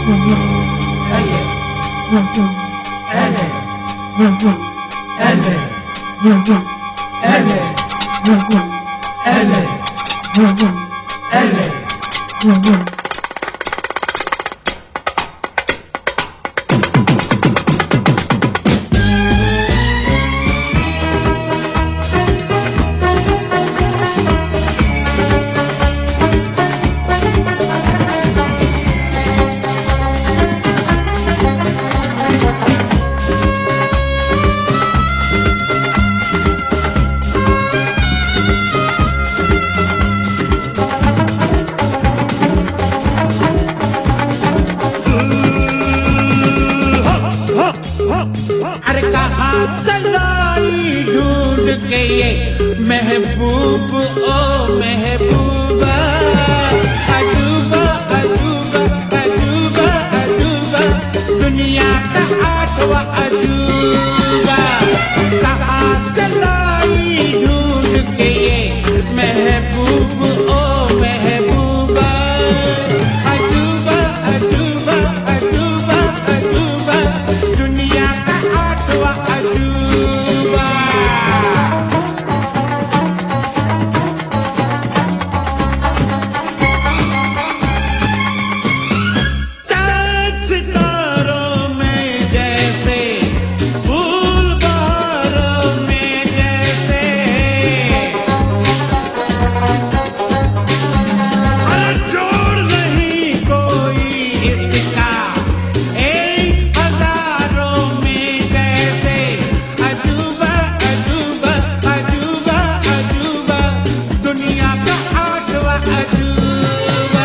अरे कहाँ से लाई ढूंढ के ये महबूब ओ महबूबा, अजूबा अजूबा अजूबा अजूबा, दुनिया का आठवां अजूबा। कहाँ से लाई ढूंढ के ये महबूब ओ महबूबा, अजूबा अजूबा अजूबा अजूबा, दुनिया का आठवां अजूबा। चाँद सितारों में जैसे, फूल बहारों में जैसे, अरे जोड़ नहीं कोई इसका एक हजारों में जैसे, अजूबा अजूबा अजूबा अजूबा, दुनिया का आठवां अजूबा।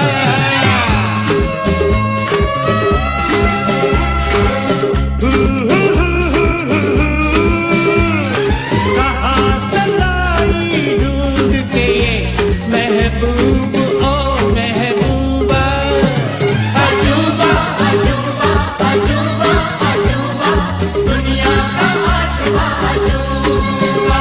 कहाँ से लाई ढूंढ के ये महबूब ओ महबूबा, अजूबा अजूबा अजूबा अजूबा, दुनिया का आठवां अजूबा।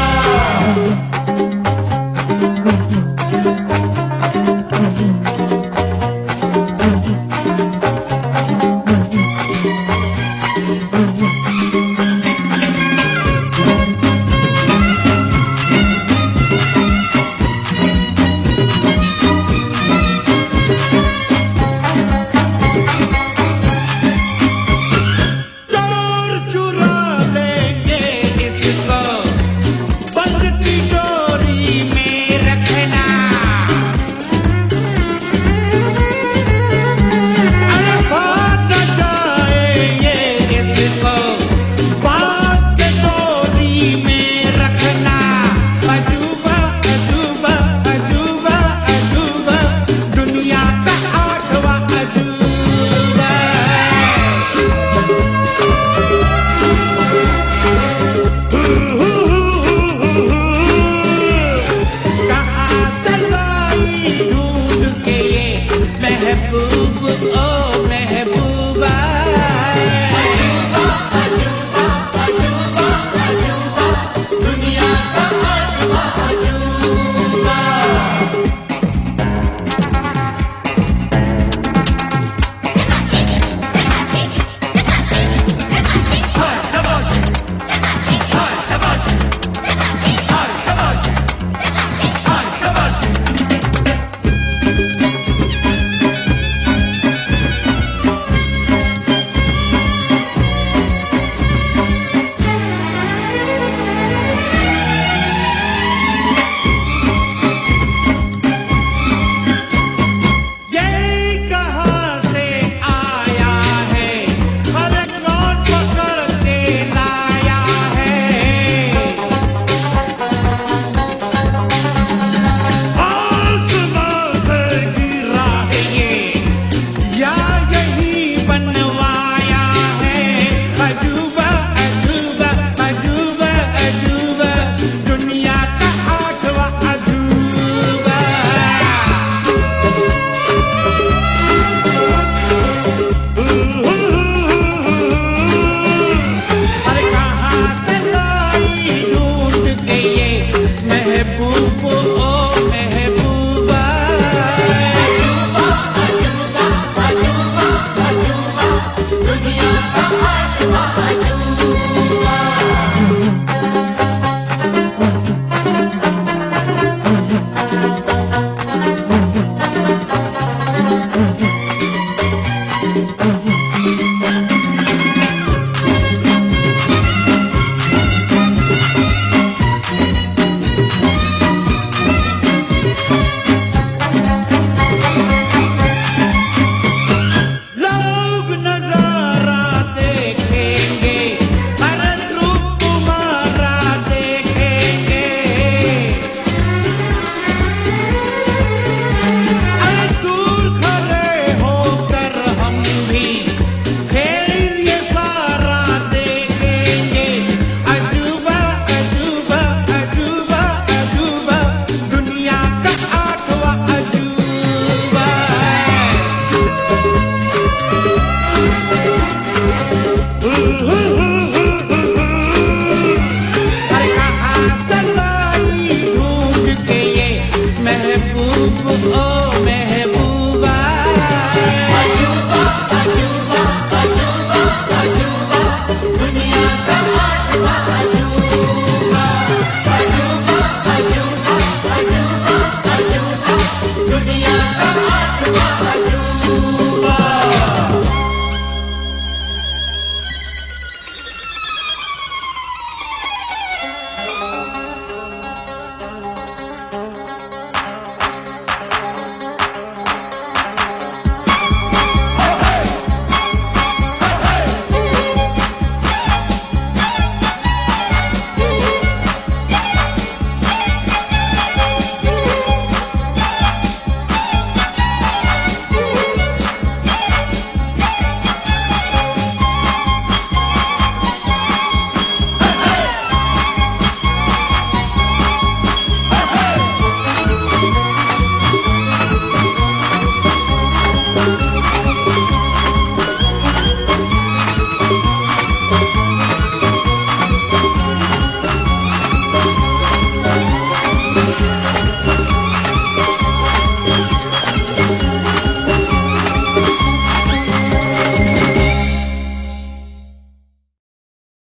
चोर चुरा लेंगे इसको, बंद तिजोरी में रखना। अरे भाग न जाए ये इसको, बांध के डोरी में रखना। अजूबा अजूबा अजूबा अजूबा, दुनिया का आठवां अजूबा। कहाँ से लाई ढूंढ के ये महबूब ओ